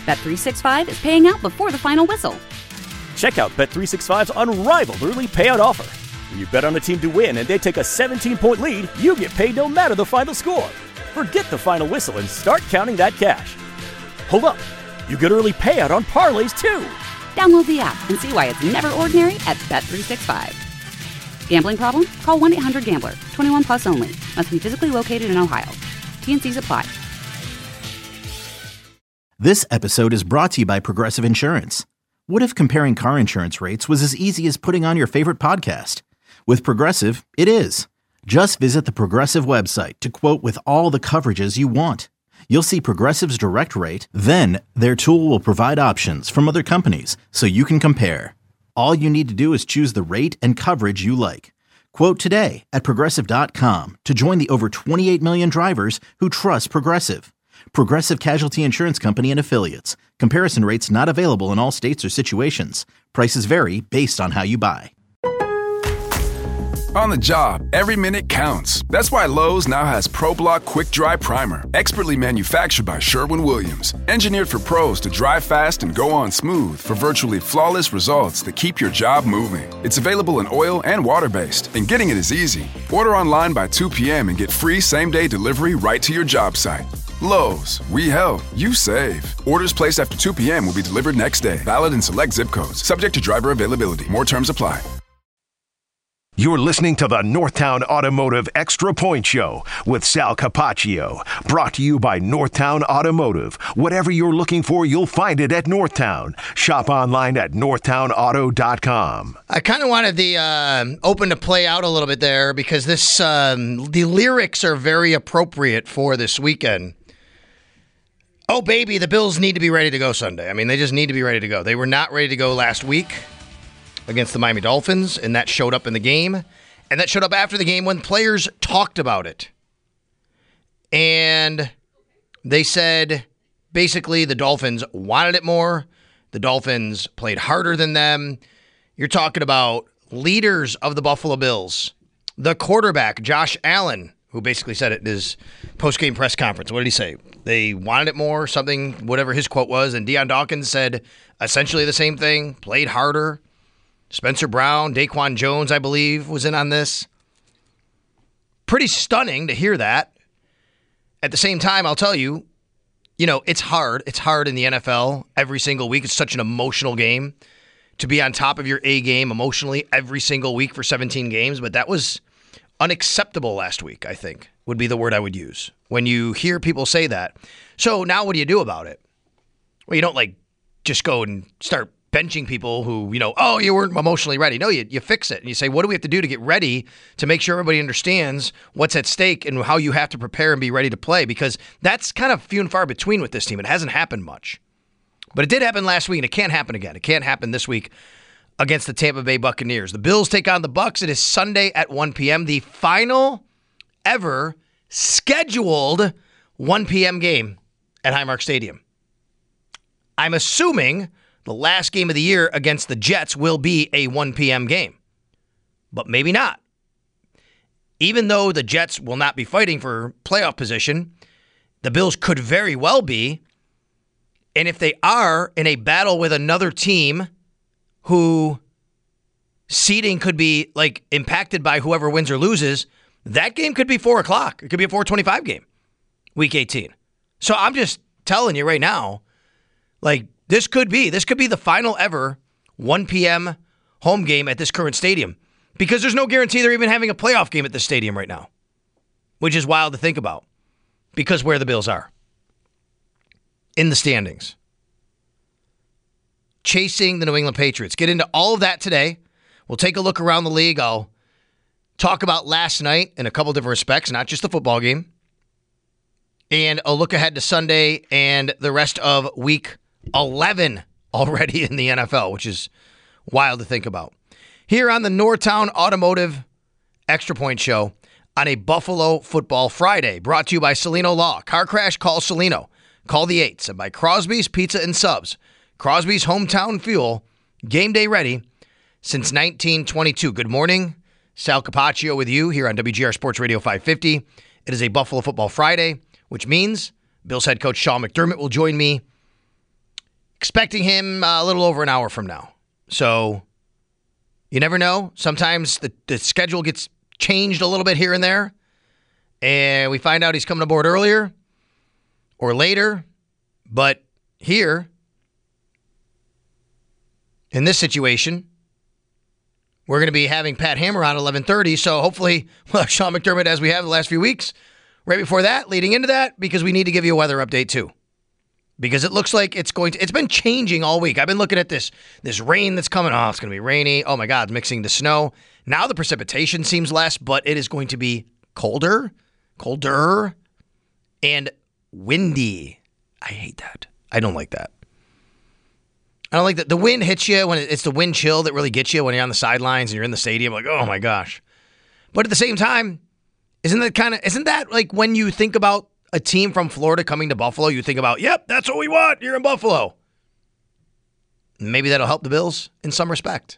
Bet365 is paying out before the final whistle. Check out Bet365's unrivaled early payout offer. When you bet on a team to win and they take a 17-point lead, you get paid no matter the final score. Forget the final whistle and start counting that cash. Hold up. You get early payout on parlays, too. Download the app and see why it's never ordinary at Bet365. Gambling problem? Call 1-800-GAMBLER. 21 plus only. Must be physically located in Ohio. T&Cs apply. This episode is brought to you by Progressive Insurance. What if comparing car insurance rates was as easy as putting on your favorite podcast? With Progressive, it is. Just visit the Progressive website to quote with all the coverages you want. You'll see Progressive's direct rate, then their tool will provide options from other companies so you can compare. All you need to do is choose the rate and coverage you like. Quote today at Progressive.com to join the over 28 million drivers who trust Progressive. Progressive Casualty Insurance Company and Affiliates. Comparison rates not available in all states or situations. Prices vary based on how you buy. On the job, every minute counts. That's why Lowe's now has ProBlock Quick Dry Primer, expertly manufactured by Sherwin-Williams. Engineered for pros to dry fast and go on smooth for virtually flawless results that keep your job moving. It's available in oil and water-based, and getting it is easy. Order online by 2 p.m. and get free same-day delivery right to your job site. Lowe's, we help, you save. Orders placed after 2 p.m. will be delivered next day. Valid in select zip codes. Subject to driver availability. More terms apply. You're listening to the Northtown Automotive Extra Point Show with Sal Capaccio. Brought to you by Northtown Automotive. Whatever you're looking for, you'll find it at Northtown. Shop online at northtownauto.com. I kind of wanted the open to play out a little bit there because this the lyrics are very appropriate for this weekend. Oh, baby, the Bills need to be ready to go Sunday. I mean, they just need to be ready to go. They were not ready to go last week against the Miami Dolphins, and that showed up in the game. And that showed up after the game when players talked about it. And they said, basically, the Dolphins wanted it more. The Dolphins played harder than them. You're talking about leaders of the Buffalo Bills. The quarterback, Josh Allen, who basically said it in his post-game press conference. What did he say? They wanted it more, something, whatever his quote was. And Deion Dawkins said essentially the same thing, played harder. Spencer Brown, Daquan Jones, I believe, was in on this. Pretty stunning to hear that. At the same time, I'll tell you, it's hard. It's hard in the NFL every single week. It's such an emotional game to be on top of your A game emotionally every single week for 17 games. But that was unacceptable last week, I think, would be the word I would use when you hear people say that. So now what do you do about it? Well, you don't just go and start benching people who, you weren't emotionally ready. No, you fix it. And you say, what do we have to do to get ready to make sure everybody understands what's at stake and how you have to prepare and be ready to play? Because that's kind of few and far between with this team. It hasn't happened much. But it did happen last week, and it can't happen again. It can't happen this week against the Tampa Bay Buccaneers. The Bills take on the Bucs. It is Sunday at 1 p.m., the final ever scheduled 1 p.m. game at Highmark Stadium. I'm assuming the last game of the year against the Jets will be a 1 p.m. game. But maybe not. Even though the Jets will not be fighting for playoff position, the Bills could very well be. And if they are in a battle with another team who seeding could be impacted by whoever wins or loses, that game could be 4 o'clock. It could be a 4:25 game, week 18. So I'm just telling you right now, This could be the final ever 1 p.m. home game at this current stadium because there's no guarantee they're even having a playoff game at this stadium right now, which is wild to think about because where the Bills are in the standings. Chasing the New England Patriots. Get into all of that today. We'll take a look around the league. I'll talk about last night in a couple different respects, not just the football game, and a look ahead to Sunday and the rest of week 11 already in the NFL, which is wild to think about. Here on the Northtown Automotive Extra Point Show on a Buffalo Football Friday, brought to you by Celino Law. Car crash, call Celino. Call the 8s. And by Crosby's Pizza and Subs. Crosby's Hometown Fuel, game day ready since 1922. Good morning. Sal Capaccio with you here on WGR Sports Radio 550. It is a Buffalo Football Friday, which means Bills head coach Sean McDermott will join me Expecting him a little over an hour from now. So you never know. Sometimes the schedule gets changed a little bit here and there. And we find out he's coming aboard earlier or later. But here, in this situation, we're going to be having Pat Hammer on at 11:30. So hopefully we'll have Sean McDermott as we have the last few weeks. Right before that, leading into that, because we need to give you a weather update too. Because it looks like it's been changing all week. I've been looking at this rain that's coming. Oh, it's going to be rainy. Oh my God, it's mixing to snow. Now the precipitation seems less, but it is going to be colder, and windy. I hate that. I don't like that. I don't like that. The wind hits you when it's the wind chill that really gets you when you're on the sidelines and you're in the stadium. Like, oh my gosh. But at the same time, isn't that like when you think about a team from Florida coming to Buffalo, you think about, yep, that's what we want. You're in Buffalo. Maybe that'll help the Bills in some respect.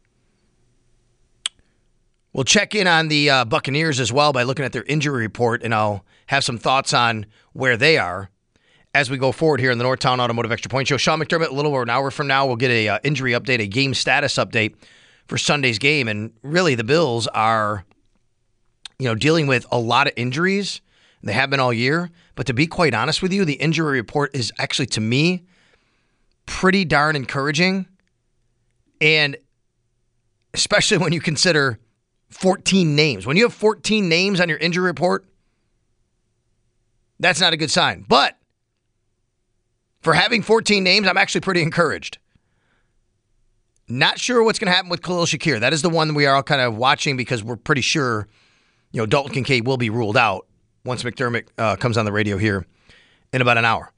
We'll check in on the Buccaneers as well by looking at their injury report, and I'll have some thoughts on where they are as we go forward here in the Northtown Automotive Extra Point Show. Sean McDermott, a little over an hour from now, we'll get a injury update, a game status update for Sunday's game. And really, the Bills are, dealing with a lot of injuries. They have been all year. But to be quite honest with you, the injury report is actually, to me, pretty darn encouraging. And especially when you consider 14 names. When you have 14 names on your injury report, that's not a good sign. But for having 14 names, I'm actually pretty encouraged. Not sure what's going to happen with Khalil Shakir. That is the one we are all kind of watching because we're pretty sure, Dalton Kincaid will be ruled out once McDermott comes on the radio here in about an hour.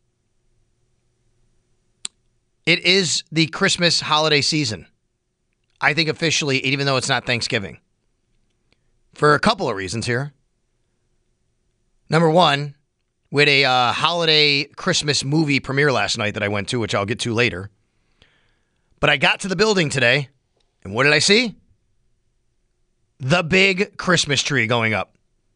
It is the Christmas holiday season. I think officially, even though it's not Thanksgiving. For a couple of reasons here. Number one, we had a holiday Christmas movie premiere last night that I went to, which I'll get to later. But I got to the building today, and what did I see? The big Christmas tree going up.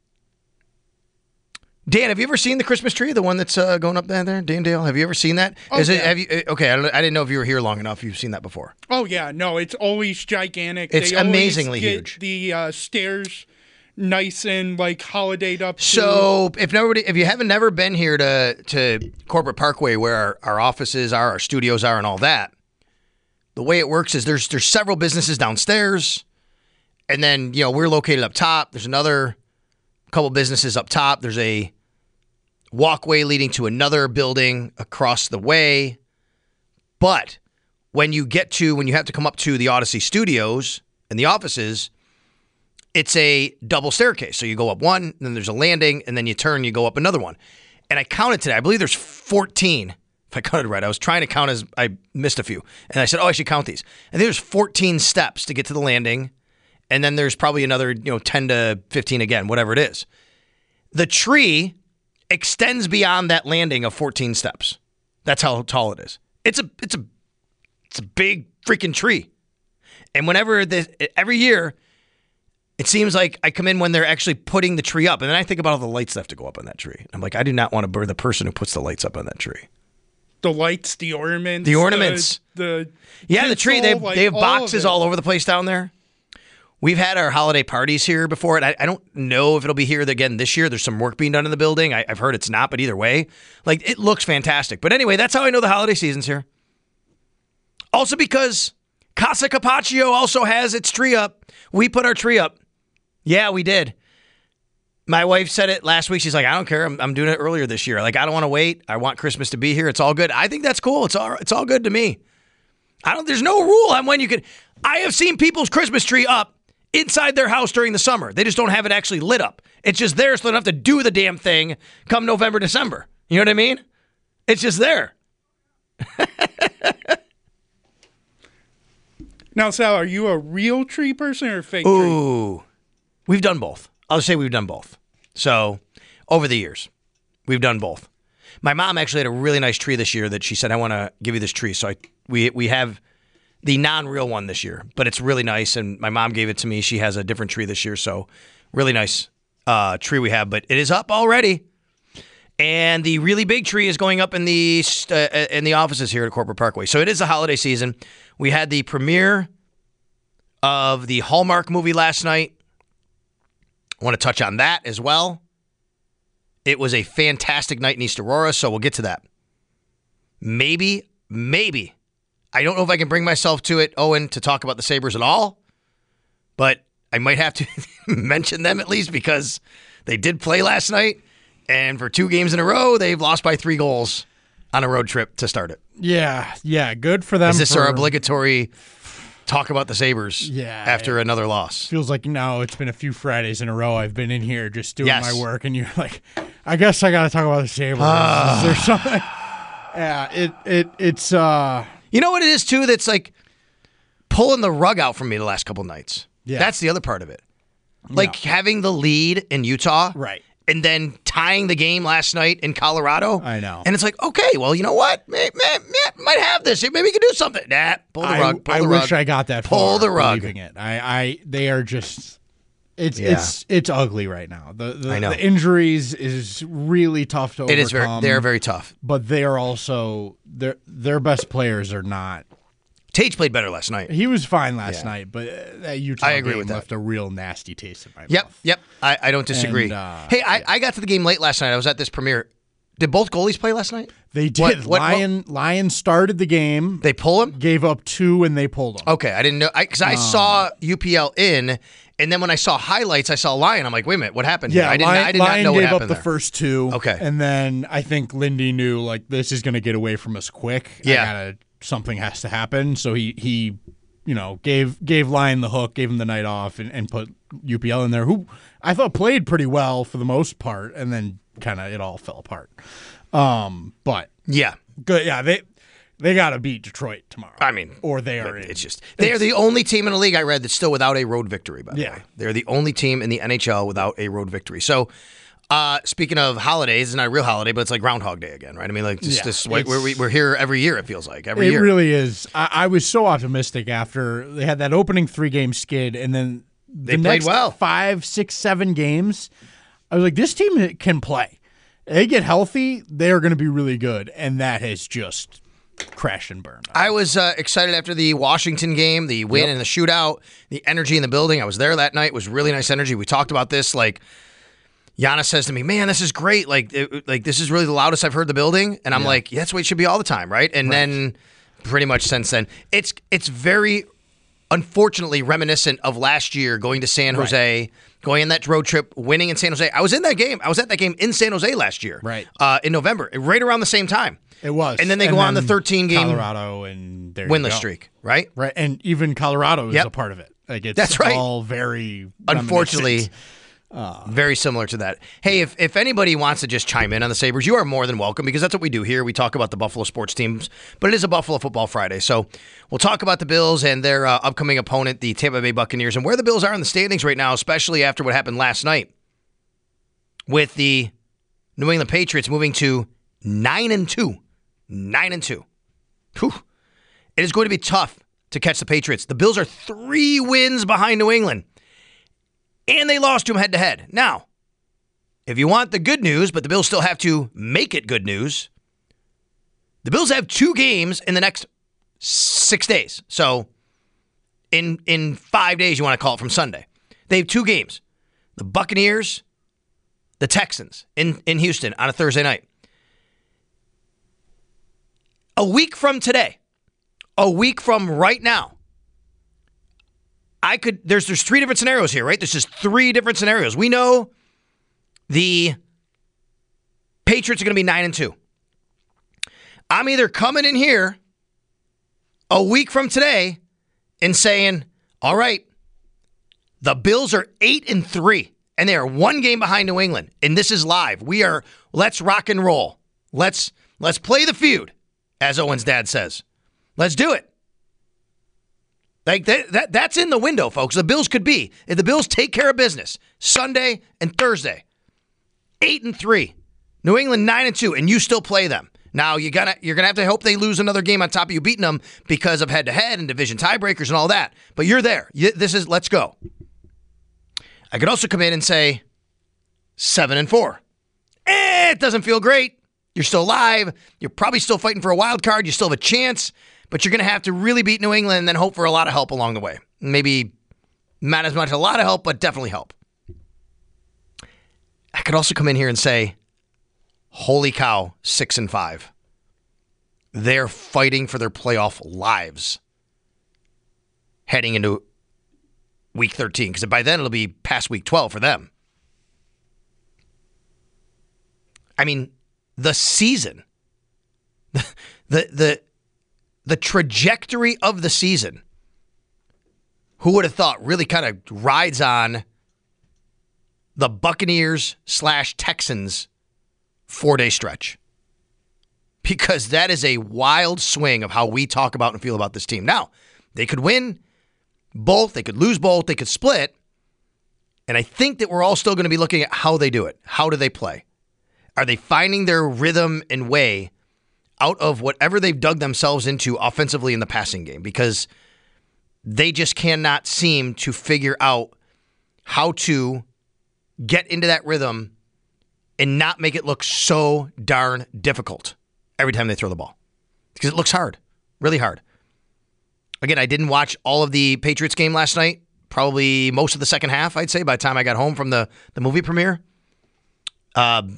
Dan, have you ever seen the Christmas tree? The one that's going up there, Dan Dale? Have you ever seen that? Oh, yeah. Okay, I didn't know if you were here long enough. You've seen that before. Oh, yeah. No, it's always gigantic. It's amazingly huge. The stairs nice and holidayed up. So if you haven't never been here to Corporate Parkway where our offices are, our studios are, and all that, the way it works is there's several businesses downstairs, and then we're located up top. There's another couple businesses up top. There's a walkway leading to another building across the way. But when you have to come up to the Odyssey Studios and the offices, it's a double staircase. So you go up one, then there's a landing, and then you turn, you go up another one. And I counted today. I believe there's 14. If I counted right. I was trying to count as I missed a few. And I said, I should count these. And there's 14 steps to get to the landing. And then there's probably another, 10 to 15 again, whatever it is. The tree extends beyond that landing of 14 steps. That's how tall it is. It's a big freaking tree. And every year, it seems like I come in when they're actually putting the tree up. And then I think about all the lights that have to go up on that tree. I'm like, I do not want to be the person who puts the lights up on that tree. The lights, the ornaments. The ornaments. The tree. They have boxes all over the place down there. We've had our holiday parties here before. And I don't know if it'll be here again this year. There's some work being done in the building. I've heard it's not, but either way, it looks fantastic. But anyway, that's how I know the holiday season's here. Also because Casa Capaccio also has its tree up. We put our tree up. Yeah, we did. My wife said it last week. She's like, I don't care. I'm doing it earlier this year. I don't want to wait. I want Christmas to be here. It's all good. I think that's cool. It's all good to me. There's no rule on when you can. I have seen people's Christmas tree up inside their house during the summer. They just don't have it actually lit up. It's just there so they don't have to do the damn thing come November, December. You know what I mean? It's just there. Now, Sal, are you a real tree person or a fake tree? Ooh. We've done both. I'll just say we've done both. So, over the years, we've done both. My mom actually had a really nice tree this year that she said, I want to give you this tree. So we have the non-real one this year, but it's really nice. And my mom gave it to me. She has a different tree this year. So, really nice tree we have. But it is up already. And the really big tree is going up in the offices here at Corporate Parkway. So it is the holiday season. We had the premiere of the Hallmark movie last night. I want to touch on that as well. It was a fantastic night in East Aurora, so we'll get to that. Maybe, I don't know if I can bring myself to it, Owen, to talk about the Sabres at all, but I might have to mention them at least because they did play last night, and for 2 games in a row, they've lost by 3 goals on a road trip to start it. Yeah, good for them. Is this our obligatory talk about the Sabres after another loss? Feels like now it's been a few Fridays in a row I've been in here just doing my work, and you're like, I guess I got to talk about the Sabres. Is there something? Yeah, it's You know what it is, too, that's like pulling the rug out from me the last couple nights. Yeah. That's the other part of it. Like having the lead in Utah. Right. And then tying the game last night in Colorado. I know. And it's like, okay, well, you know what? Might have this. Maybe we can do something. Nah, pull the rug. I wish I got that far. Pull the rug. Believing it. They are just... It's ugly right now. I know. The injuries is really tough to overcome. It is they're very tough. But they are also their best players are not. Tage played better last night. He was fine last night, but that Utah game left a real nasty taste in my mouth. Yep. I don't disagree. I got to the game late last night. I was at this premiere. Did both goalies play last night? They did. Lion started the game. They pull him? Gave up 2, and they pulled him. Okay, I didn't know. Because I saw UPL in, and then when I saw highlights, I saw Lion. I'm like, wait a minute, what happened here? I did not know what happened Lion gave up there. the first 2. Okay. And then I think Lindy knew, like, this is going to get away from us quick. Yeah. Something has to happen. So he gave Lion the hook, gave him the night off, and put UPL in there, who I thought played pretty well for the most part, and then kind of it all fell apart. But yeah, good. Yeah, they got to beat Detroit tomorrow. I mean, or they are in. It's just they are the only team in the league I read that's still without a road victory. By the way, they're the only team in the NHL without a road victory. So. Speaking of holidays, it's not a real holiday, but it's like Groundhog Day again, right? I mean, like we're here every year. It feels like every year. It really is. I was so optimistic after they had that opening 3-game skid, and then they played next well. 5, 6, 7 games. I was like, this team can play. They get healthy, they are going to be really good, and that has just crashed and burned. I was excited after the Washington game, the win and the shootout, the energy in the building. I was there that night. It was really nice energy. We talked about this, like. Giannis says to me, man, this is great. Like this is really the loudest I've heard the building. And I'm like, that's what it should be all the time, right? And then pretty much since then, it's very, unfortunately, reminiscent of last year going to San Jose, going on that road trip, winning in San Jose. I was in that game. I was at that game in San Jose last year, in November, right around the same time. It was. And then they go on the 13-game Colorado and winless streak, right? Right. And even Colorado is a part of it. Like it's all very unfortunately. Very similar to that. Hey, if anybody wants to just chime in on the Sabres, you are more than welcome because that's what we do here. We talk about the Buffalo sports teams, but it is a Buffalo Football Friday. So we'll talk about the Bills and their upcoming opponent, the Tampa Bay Buccaneers, and where the Bills are in the standings right now, especially after what happened last night with the New England Patriots moving to 9-2. 9-2. Whew. It is going to be tough to catch the Patriots. The Bills are 3 wins behind New England. And they lost to him head-to-head. Now, if you want the good news, but the Bills still have to make it good news, the Bills have 2 games in the next 6 days. So, in 5 days, you want to call it from Sunday. They have 2 games. The Buccaneers, the Texans in Houston on a Thursday night. A week from today, a week from right now, there's 3 different scenarios here, right? There's just 3 different scenarios. We know the Patriots are going to be 9-2. I'm either coming in here a week from today and saying, all right, the Bills are 8-3, and they are 1 game behind New England, and this is live. Let's rock and roll. Let's play the feud, as Owen's dad says. Let's do it. Like that's in the window, folks. The Bills could be, if the Bills take care of business Sunday and Thursday, 8-3, New England 9-2, and you still play them. Now you're gonna have to hope they lose another game on top of you beating them because of head-to-head and division tiebreakers and all that. But you're there. Let's go. I could also come in and say 7-4. It doesn't feel great. You're still alive. You're probably still fighting for a wild card. You still have a chance, but you're going to have to really beat New England and then hope for a lot of help along the way. Maybe not as much a lot of help, but definitely help. I could also come in here and say, holy cow, 6-5. They're fighting for their playoff lives heading into week 13, because by then it'll be past week 12 for them. I mean, the season, the trajectory of the season, who would have thought really kind of rides on the Buccaneers/Texans 4-day stretch. Because that is a wild swing of how we talk about and feel about this team. Now, they could win both, they could lose both, they could split. And I think that we're all still going to be looking at how they do it. How do they play? Are they finding their rhythm and way out of whatever they've dug themselves into offensively in the passing game? Because they just cannot seem to figure out how to get into that rhythm and not make it look so darn difficult every time they throw the ball. Because it looks hard, really hard. Again, I didn't watch all of the Patriots game last night, probably most of the second half, I'd say, by the time I got home from the movie premiere. And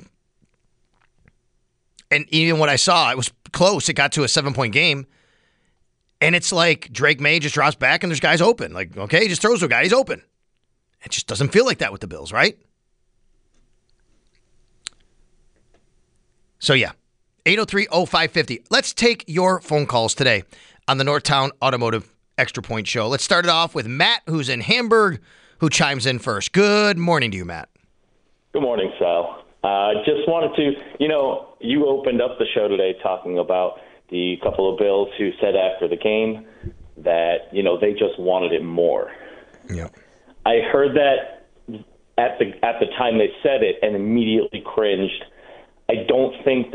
even what I saw, it was close. It got to a 7-point game. And it's like Drake May just drops back and there's guys open. Like, okay, he just throws to a guy, he's open. It just doesn't feel like that with the Bills, right? So, yeah, 803-0550. Let's take your phone calls today on the Northtown Automotive Extra Point Show. Let's start it off with Matt, who's in Hamburg, who chimes in first. Good morning to you, Matt. Good morning, Sal. Just wanted to, you opened up the show today talking about the couple of Bills who said after the game that, they just wanted it more. Yeah. I heard that at the time they said it and immediately cringed. I think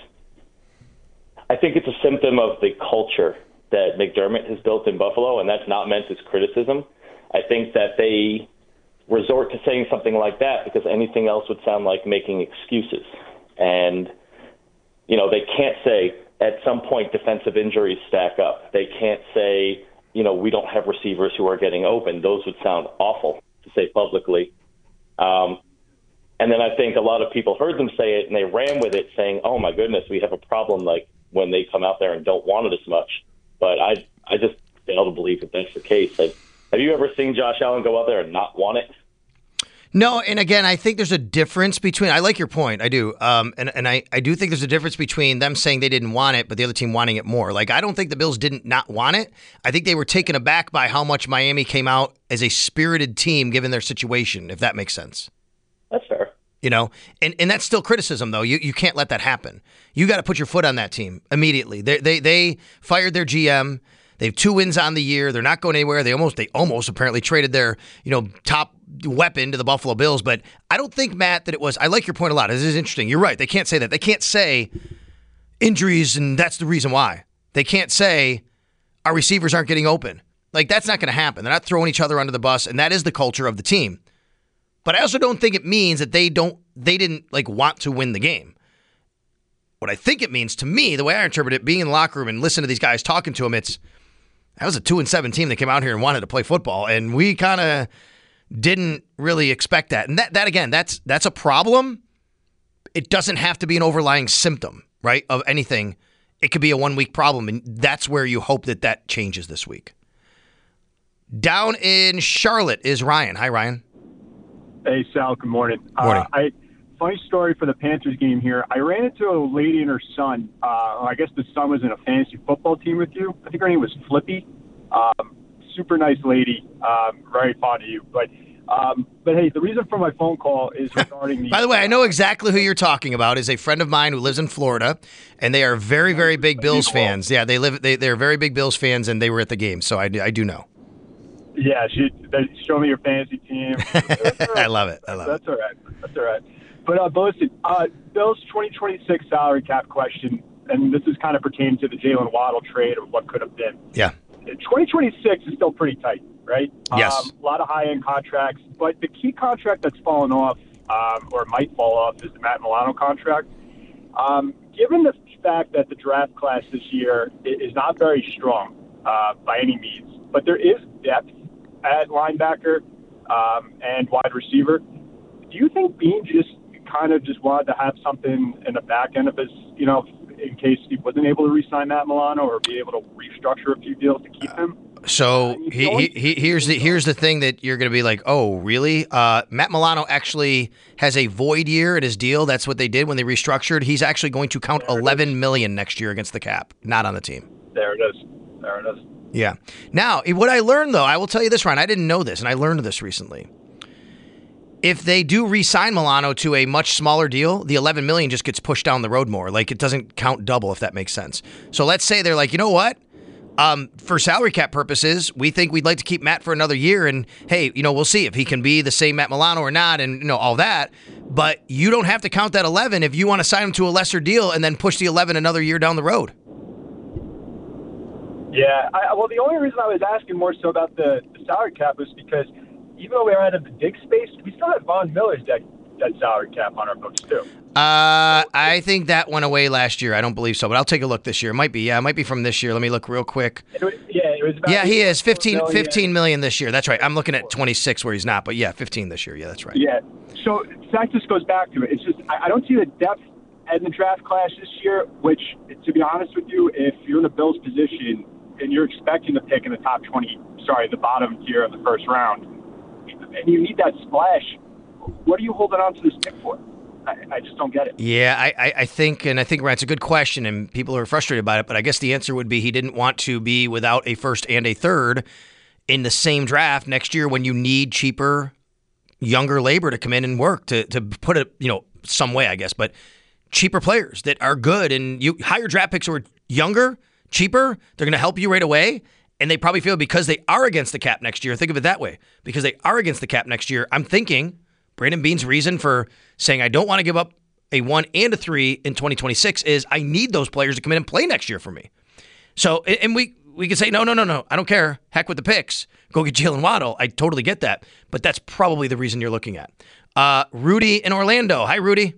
it's a symptom of the culture that McDermott has built in Buffalo, and that's not meant as criticism. I think that they resort to saying something like that because anything else would sound like making excuses. And, they can't say at some point defensive injuries stack up. They can't say, we don't have receivers who are getting open. Those would sound awful to say publicly. And then I think a lot of people heard them say it and they ran with it saying, oh my goodness, we have a problem like when they come out there and don't want it as much. But I just fail to believe that that's the case. Have you ever seen Josh Allen go out there and not want it? No, and again, I think there's a difference between, I like your point, I do, and I do think there's a difference between them saying they didn't want it, but the other team wanting it more. Like, I don't think the Bills didn't not want it. I think they were taken aback by how much Miami came out as a spirited team given their situation, if that makes sense. That's fair. And that's still criticism, though. You can't let that happen. You got to put your foot on that team immediately. They fired their GM. They have 2 wins on the year. They're not going anywhere. They almost apparently traded their top weapon to the Buffalo Bills. But I don't think, Matt, that it was. I like your point a lot. This is interesting. You're right. They can't say that. They can't say injuries and that's the reason why. They can't say our receivers aren't getting open. Like, that's not going to happen. They're not throwing each other under the bus, and that is the culture of the team. But I also don't think it means that they didn't want to win the game. What I think it means to me, the way I interpret it, being in the locker room and listening to these guys talking to them, that was a 2-7 team that came out here and wanted to play football, and we kind of didn't really expect that. And that again, that's a problem. It doesn't have to be an overlying symptom, right, of anything. It could be a 1-week problem, and that's where you hope that changes this week. Down in Charlotte is Ryan. Hi, Ryan. Hey, Sal. Good morning. Morning. Funny story for the Panthers game here. I ran into a lady and her son. I guess the son was in a fantasy football team with you. I think her name was Flippy. Super nice lady. Very fond of you. But hey, the reason for my phone call is regarding the. By the way, I know exactly who you're talking about. Is a friend of mine who lives in Florida, and they are very, very big Bills fans. Yeah, they're very big Bills fans, and they were at the game, so I do know. Yeah, they showed me your fantasy team. I love it. That's all right. But listen, Bill's 2026 salary cap question, and this is kind of pertaining to the Jalen Waddle trade or what could have been. Yeah. 2026 is still pretty tight, right? Yes. A lot of high-end contracts, but the key contract that's fallen off or might fall off, is the Matt Milano contract. Given the fact that the draft class this year is not very strong by any means, but there is depth at linebacker and wide receiver, do you think Bean just wanted to have something in the back end of his, in case he wasn't able to re-sign Matt Milano or be able to restructure a few deals to keep him? So here's the thing that you're going to be like, oh, really? Matt Milano actually has a void year in his deal. That's what they did when they restructured. He's actually going to count $11 million next year against the cap, not on the team. There it is. Yeah. Now, what I learned, though, I will tell you this, Ryan. I didn't know this, and I learned this recently. If they do re-sign Milano to a much smaller deal, the $11 million just gets pushed down the road more. Like, it doesn't count double, if that makes sense. So let's say they're like, you know what? For salary cap purposes, we think we'd like to keep Matt for another year, and hey, we'll see if he can be the same Matt Milano or not, and all that. But you don't have to count that 11 if you want to sign him to a lesser deal and then push the 11 another year down the road. Yeah, well, the only reason I was asking more so about the salary cap was because even though we were out of the dig space, we still had Von Miller's dead salary cap on our books too. I think that went away last year. I don't believe so, but I'll take a look this year. It might be. Yeah, it might be from this year. Let me look real quick. It was about he is 15 million this year. That's right. I'm looking at 26 where he's not, but yeah, 15 this year. Yeah, that's right. Yeah. So that just goes back to it. It's just I don't see the depth in the draft class this year, which, to be honest with you, if you're in the Bills' position and you're expecting to pick in the the bottom tier of the first round, and you need that splash, what are you holding on to this pick for? I just don't get it. Yeah, I think it's a good question, and people are frustrated about it, but I guess the answer would be he didn't want to be without a first and a third in the same draft next year when you need cheaper, younger labor to come in and work, to put it, some way, I guess, but cheaper players that are good, and you higher draft picks who are younger, cheaper, they're going to help you right away. And they probably feel because they are against the cap next year, think of it that way, because they are against the cap next year, I'm thinking Brandon Beane's reason for saying I don't want to give up a 1 and a 3 in 2026 is I need those players to come in and play next year for me. So, and we could say, no, I don't care. Heck with the picks. Go get Jalen Waddle. I totally get that. But that's probably the reason you're looking at. Rudy in Orlando. Hi, Rudy.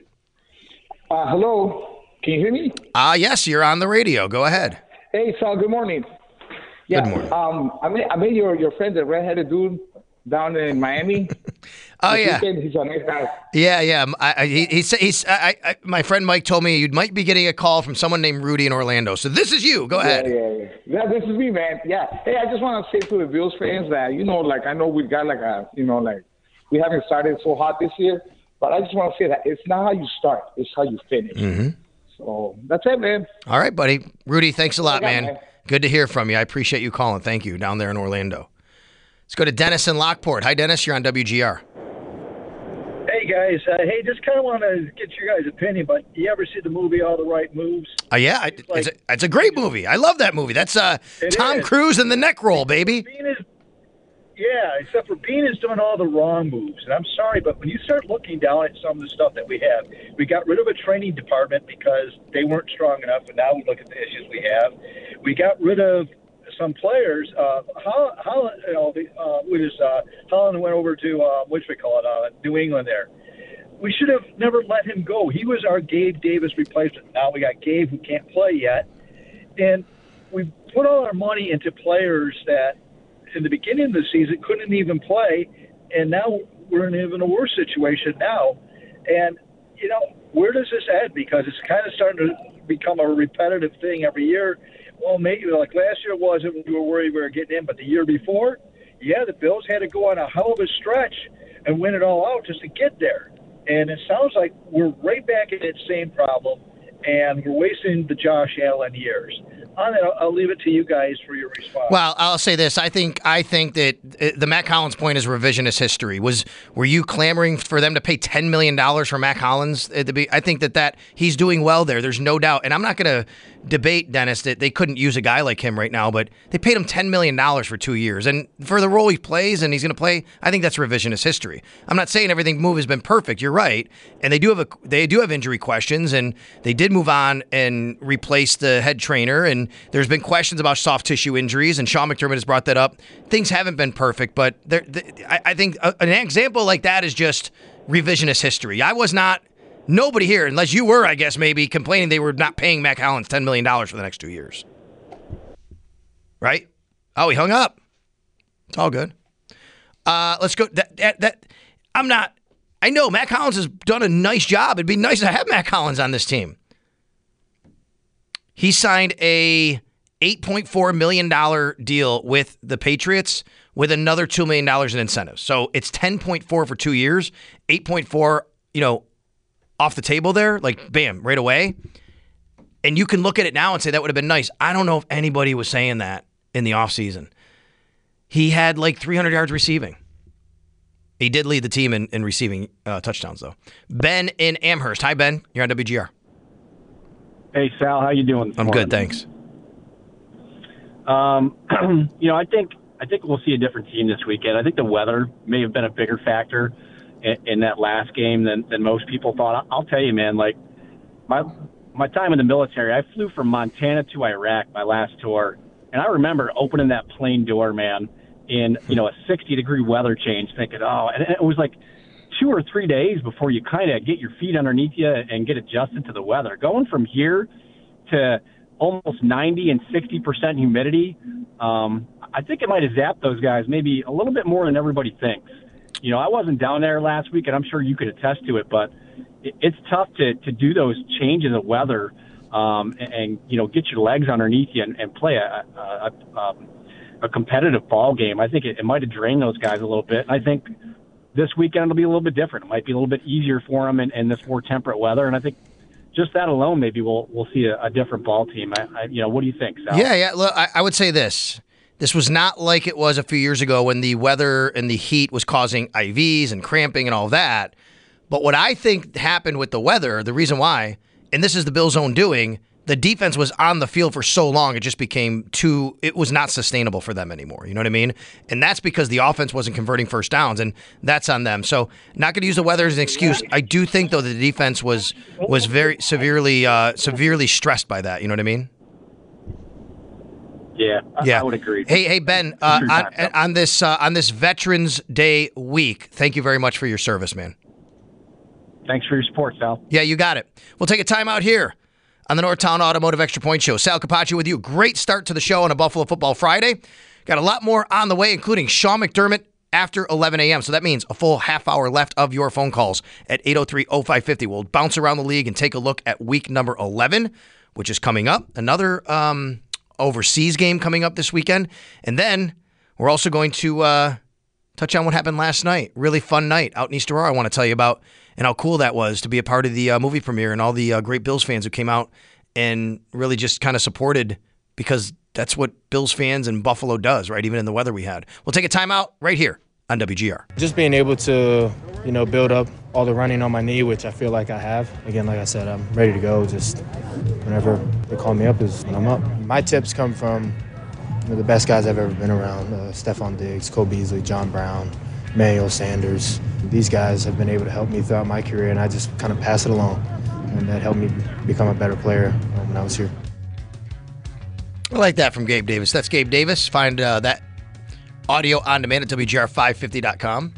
Hello. Can you hear me? Yes, you're on the radio. Go ahead. Hey, Sal. Good morning. Yeah, good morning. I met your friend, the redheaded dude down in Miami. Oh, yeah. He's a nice guy. Yeah. My friend Mike told me you might be getting a call from someone named Rudy in Orlando. So this is you. Go ahead. Yeah, this is me, man. Yeah. Hey, I just want to say to the Bills fans that, I know we've got we haven't started so hot this year, but I just want to say that it's not how you start, it's how you finish. Mm-hmm. So that's it, man. All right, buddy. Rudy, thanks a lot, man. Good to hear from you. I appreciate you calling. Thank you down there in Orlando. Let's go to Dennis in Lockport. Hi, Dennis. You're on WGR. Hey, guys. Just kind of want to get your guys' opinion, but you ever see the movie All the Right Moves? Yeah. It's a great movie. I love that movie. That's Tom Cruise in the neck roll, baby. Except for Bean is doing all the wrong moves. And I'm sorry, but when you start looking down at some of the stuff that we have, we got rid of a training department because they weren't strong enough, and now we look at the issues we have. We got rid of some players. Holland went over to, New England there. We should have never let him go. He was our Gabe Davis replacement. Now we got Gabe who can't play yet. And we put all our money into players that in the beginning of the season couldn't even play, and now we're in even a worse situation now. And, where does this end? Because it's kind of starting to become a repetitive thing every year. Well, maybe like last year wasn't when we were worried we were getting in, but the year before, the Bills had to go on a hell of a stretch and win it all out just to get there. And it sounds like we're right back in that same problem, and we're wasting the Josh Allen years. I'll leave it to you guys for your response. Well, I'll say this. I think that the Matt Collins point is revisionist history. Were you clamoring for them to pay $10 million for Matt Collins? I think that he's doing well there. There's no doubt. And I'm not going to debate, Dennis, that they couldn't use a guy like him right now, but they paid him $10 million for 2 years. And for the role he plays and he's going to play, I think that's revisionist history. I'm not saying everything move has been perfect. You're right. And they do have injury questions, and they did move on and replace the head trainer, and there's been questions about soft tissue injuries, and Sean McDermott has brought that up. Things haven't been perfect, but I think an example like that is just revisionist history. I was not, nobody here, unless you were, I guess, maybe, complaining they were not paying Mack Hollins $10 million for the next 2 years. Right? Oh, he hung up. It's all good. Let's go. I know Mack Hollins has done a nice job. It'd be nice to have Mack Hollins on this team. He signed a $8.4 million deal with the Patriots with another $2 million in incentives. So it's 10.4 for 2 years, 8.4, off the table there, like bam, right away. And you can look at it now and say that would have been nice. I don't know if anybody was saying that in the offseason. He had like 300 yards receiving. He did lead the team in receiving touchdowns, though. Ben in Amherst. Hi, Ben. You're on WGR. Hey, Sal. How you doing? I'm good, thanks. I think we'll see a different team this weekend. I think the weather may have been a bigger factor in that last game than most people thought. I'll tell you, man, like my time in the military, I flew from Montana to Iraq my last tour, and I remember opening that plane door, man, in a 60-degree weather change, thinking, and it was like 2 or 3 days before you kind of get your feet underneath you and get adjusted to the weather. Going from here to almost 90 and 60% humidity, I think it might have zapped those guys maybe a little bit more than everybody thinks. I wasn't down there last week, and I'm sure you could attest to it, but it's tough to do those changes of weather and get your legs underneath you and play a competitive ball game. I think it might have drained those guys a little bit. I think this weekend it'll be a little bit different. It might be a little bit easier for them in this more temperate weather, and I think just that alone, maybe we'll see a different ball team. What do you think, Sal? Yeah. Look, I would say this. This was not like it was a few years ago when the weather and the heat was causing IVs and cramping and all that. But what I think happened with the weather, the reason why, and this is the Bills' own doing, the defense was on the field for so long, it just became it was not sustainable for them anymore. You know what I mean? And that's because the offense wasn't converting first downs, and that's on them. So not going to use the weather as an excuse. I do think, though, the defense was very severely stressed by that. You know what I mean? Yeah, I would agree. Hey, Ben, on this Veterans Day week, thank you very much for your service, man. Thanks for your support, Sal. Yeah, you got it. We'll take a time out here on the Northtown Automotive Extra Point Show. Sal Capaccio with you. Great start to the show on a Buffalo Football Friday. Got a lot more on the way, including Sean McDermott after 11 a.m. So that means a full half hour left of your phone calls at 803-0550. We'll bounce around the league and take a look at week number 11, which is coming up. Another overseas game coming up this weekend. And then we're also going to touch on what happened last night. Really fun night out in East Aurora I want to tell you about, and how cool that was to be a part of the movie premiere and all the great Bills fans who came out and really just kind of supported, because that's what Bills fans and Buffalo does, right? Even in the weather we had. We'll take a timeout right here on WGR. Just being able to, build up all the running on my knee, which I feel like I have. Again, like I said, I'm ready to go. Just whenever they call me up is when I'm up. My tips come from the best guys I've ever been around, Stephon Diggs, Cole Beasley, John Brown, Emmanuel Sanders. These guys have been able to help me throughout my career, and I just kind of pass it along. And that helped me become a better player when I was here. I like that from Gabe Davis. That's Gabe Davis. Find that audio on demand at WGR550.com.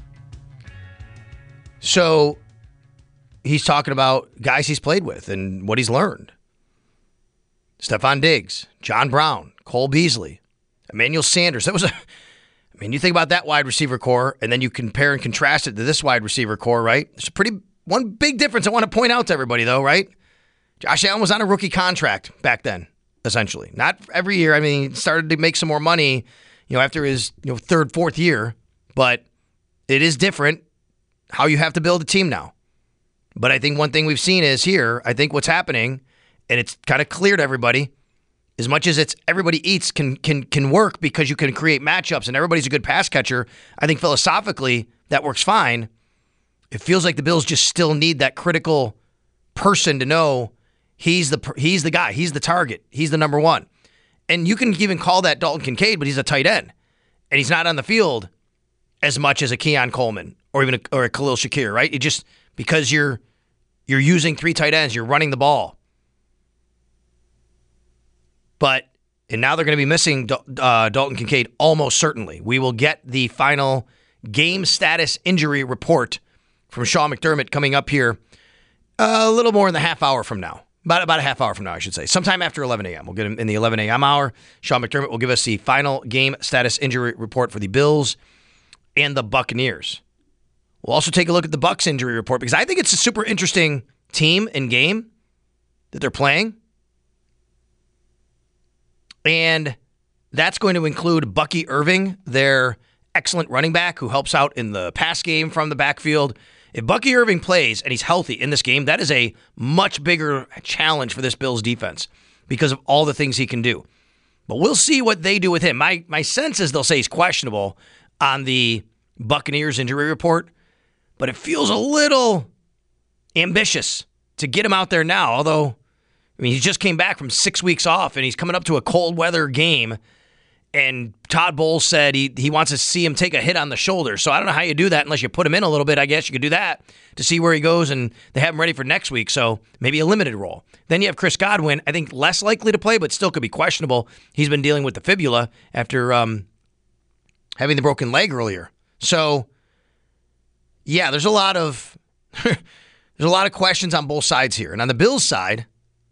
So he's talking about guys he's played with and what he's learned. Stephon Diggs, John Brown, Cole Beasley, Emmanuel Sanders. You think about that wide receiver core, and then you compare and contrast it to this wide receiver core, right? There's one big difference I want to point out to everybody, though, right? Josh Allen was on a rookie contract back then, essentially. Not every year. He started to make some more money, after his third, fourth year. But it is different how you have to build a team now. But I think one thing we've seen is here, I think what's happening, and it's kind of clear to everybody, as much as it's everybody eats can work because you can create matchups and everybody's a good pass catcher. I think philosophically that works fine. It feels like the Bills just still need that critical person to know he's the guy, he's the target, he's the number one. And you can even call that Dalton Kincaid, but he's a tight end, and he's not on the field as much as a Keon Coleman or even a Khalil Shakir, right? It just because you're using three tight ends, you're running the ball. And now they're going to be missing Dalton Kincaid almost certainly. We will get the final game status injury report from Sean McDermott coming up here a little more than a half hour from now. About a half hour from now, I should say. Sometime after 11 a.m. We'll get him in the 11 a.m. hour. Sean McDermott will give us the final game status injury report for the Bills and the Buccaneers. We'll also take a look at the Bucs injury report because I think it's a super interesting team and game that they're playing. And that's going to include Bucky Irving, their excellent running back who helps out in the pass game from the backfield. If Bucky Irving plays and he's healthy in this game, that is a much bigger challenge for this Bills defense because of all the things he can do. But we'll see what they do with him. My sense is they'll say he's questionable on the Buccaneers injury report, but it feels a little ambitious to get him out there now. Although, I mean, he just came back from 6 weeks off, and he's coming up to a cold weather game, and Todd Bowles said he wants to see him take a hit on the shoulder. So I don't know how you do that unless you put him in a little bit. I guess you could do that to see where he goes, and they have him ready for next week, so maybe a limited role. Then you have Chris Godwin, I think less likely to play, but still could be questionable. He's been dealing with the fibula after having the broken leg earlier. So, yeah, there's a lot of questions on both sides here. And on the Bills side,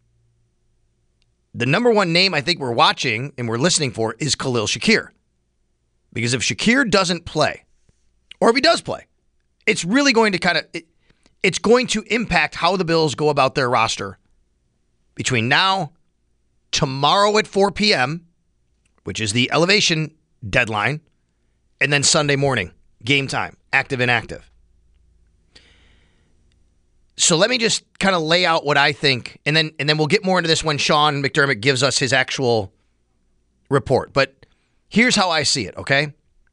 the number one name I think we're watching and we're listening for is Khalil Shakir. Because if Shakir doesn't play, or if he does play, it's really going to it's going to impact how the Bills go about their roster between now, tomorrow at 4 p.m., which is the elevation deadline, and then Sunday morning, game time, active, inactive. So let me just kind of lay out what I think, and then we'll get more into this when Sean McDermott gives us his actual report. But here's how I see it, okay?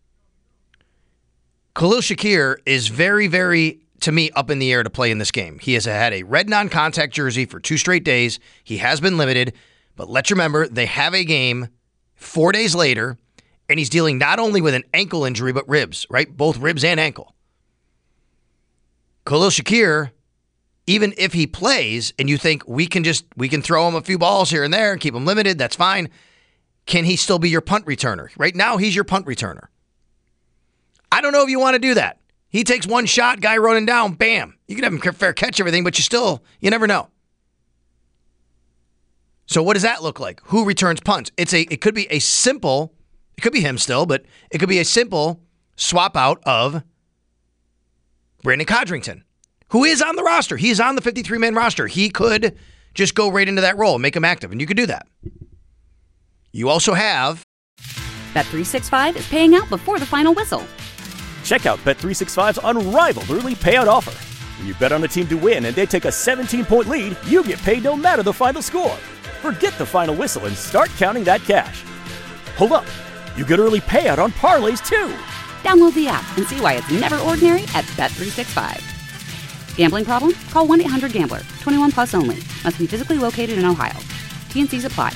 Khalil Shakir is very, very, to me, up in the air to play in this game. He has had a red non-contact jersey for 2 straight days. He has been limited, but let's remember, they have a game 4 days later, and he's dealing not only with an ankle injury, but ribs, right? Both ribs and ankle. Khalil Shakir, even if he plays and you think we can throw him a few balls here and there and keep him limited, that's fine. Can he still be your punt returner? Right now, he's your punt returner. I don't know if you want to do that. He takes one shot, guy running down, bam. You can have him fair catch everything, but you never know. So what does that look like? Who returns punts? It could be him still, but it could be a simple swap out of Brandon Codrington, who is on the roster. He is on the 53-man roster. He could just go right into that role, make him active, and you could do that. You also have Bet365 is paying out before the final whistle. Check out Bet365's unrivaled early payout offer. When you bet on a team to win and they take a 17-point lead, you get paid no matter the final score. Forget the final whistle and start counting that cash. Hold up. You get early payout on parlays, too. Download the app and see why it's never ordinary at Bet365. Gambling problem? Call 1-800-GAMBLER. 21 plus only. Must be physically located in Ohio. T&Cs apply.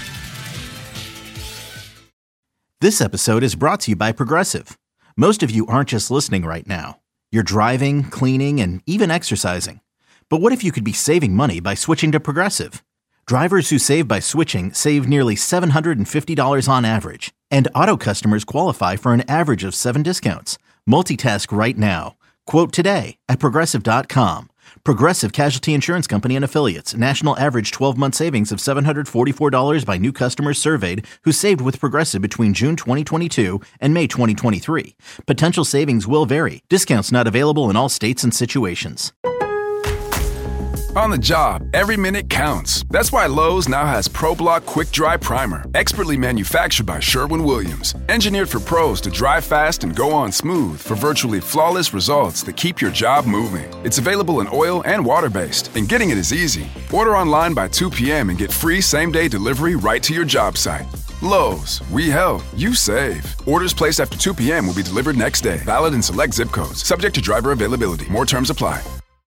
This episode is brought to you by Progressive. Most of you aren't just listening right now. You're driving, cleaning, and even exercising. But what if you could be saving money by switching to Progressive? Drivers who save by switching save nearly $750 on average. And auto customers qualify for an average of 7 discounts. Multitask right now. Quote today at Progressive.com. Progressive Casualty Insurance Company and Affiliates. National average 12-month savings of $744 by new customers surveyed who saved with Progressive between June 2022 and May 2023. Potential savings will vary. Discounts not available in all states and situations. On the job, every minute counts. That's why Lowe's now has ProBlock Quick Dry Primer, expertly manufactured by Sherwin-Williams. Engineered for pros to dry fast and go on smooth for virtually flawless results that keep your job moving. It's available in oil and water-based, and getting it is easy. Order online by 2 p.m. and get free same-day delivery right to your job site. Lowe's, we help, you save. Orders placed after 2 p.m. will be delivered next day. Valid in select zip codes. Subject to driver availability. More terms apply.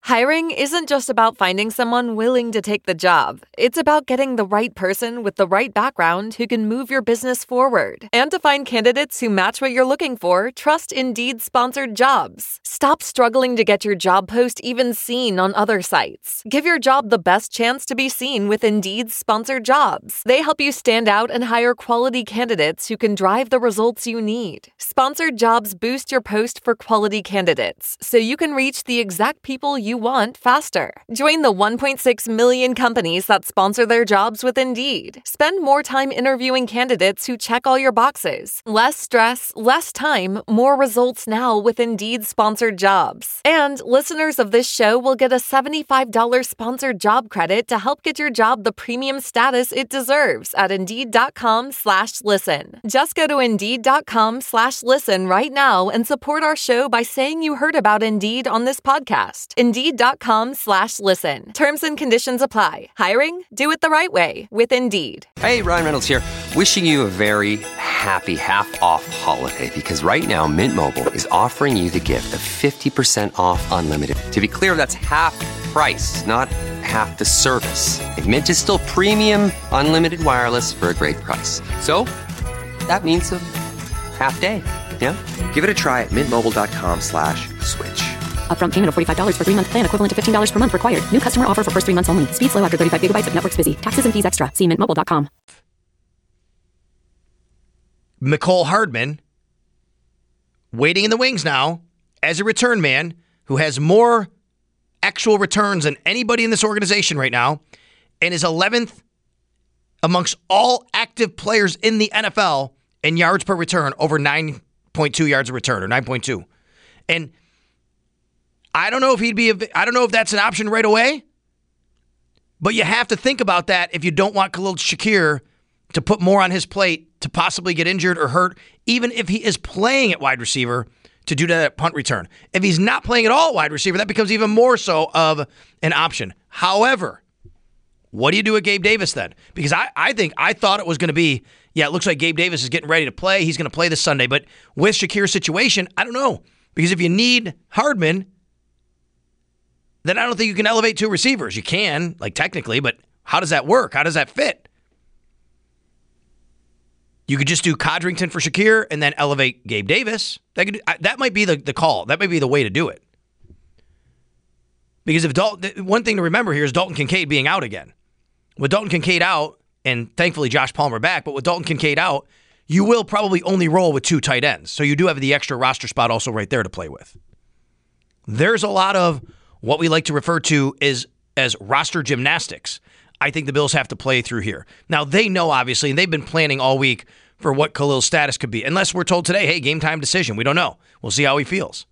Hiring isn't just about finding someone willing to take the job. It's about getting the right person with the right background who can move your business forward. And to find candidates who match what you're looking for, trust Indeed-sponsored jobs. Stop struggling to get your job post even seen on other sites. Give your job the best chance to be seen with Indeed-sponsored jobs. They help you stand out and hire quality candidates who can drive the results you need. Sponsored jobs boost your post for quality candidates, so you can reach the exact people you want faster. Join the 1.6 million companies that sponsor their jobs with Indeed. Spend more time interviewing candidates who check all your boxes. Less stress, less time, more results now with Indeed sponsored jobs. And listeners of this show will get a $75 sponsored job credit to help get your job the premium status it deserves at Indeed.com/listen. Just go to Indeed.com/listen right now and support our show by saying you heard about Indeed on this podcast. Indeed.com/listen. Terms and conditions apply. Hiring? Do it the right way with Indeed. Hey, Ryan Reynolds here. Wishing you a very happy half-off holiday because right now Mint Mobile is offering you the gift of 50% off unlimited. To be clear, that's half price, not half the service. And Mint is still premium unlimited wireless for a great price. So that means a half day. Yeah? Give it a try at mintmobile.com/switch. Upfront payment of $45 for 3-month plan equivalent to $15 per month required. New customer offer for first 3 months only. Speed slow after 35 gigabytes if network's busy. Taxes and fees extra. See mintmobile.com. Mecole Hardman waiting in the wings now as a return man who has more actual returns than anybody in this organization right now and is 11th amongst all active players in the NFL in yards per return, over 9.2 yards a return, or 9.2. And I don't know if I don't know if that's an option right away, but you have to think about that if you don't want Khalil Shakir to put more on his plate to possibly get injured or hurt, even if he is playing at wide receiver to do that punt return. If he's not playing at all wide receiver, that becomes even more so of an option. However, what do you do with Gabe Davis then? Because I thought it was going to be, yeah, it looks like Gabe Davis is getting ready to play. He's going to play this Sunday. But with Shakir's situation, I don't know. Because if you need Hardman, then I don't think you can elevate two receivers. You can, like technically, but how does that work? How does that fit? You could just do Codrington for Shakir and then elevate Gabe Davis. That might be the call. That might be the way to do it. Because if one thing to remember here is Dalton Kincaid being out again. With Dalton Kincaid out, and thankfully Josh Palmer back, but with Dalton Kincaid out, you will probably only roll with two tight ends. So you do have the extra roster spot also right there to play with. There's a lot of what we like to refer to as roster gymnastics. I think the Bills have to play through here. Now, they know, obviously, and they've been planning all week for what Khalil's status could be. Unless we're told today, hey, game time decision. We don't know. We'll see how he feels.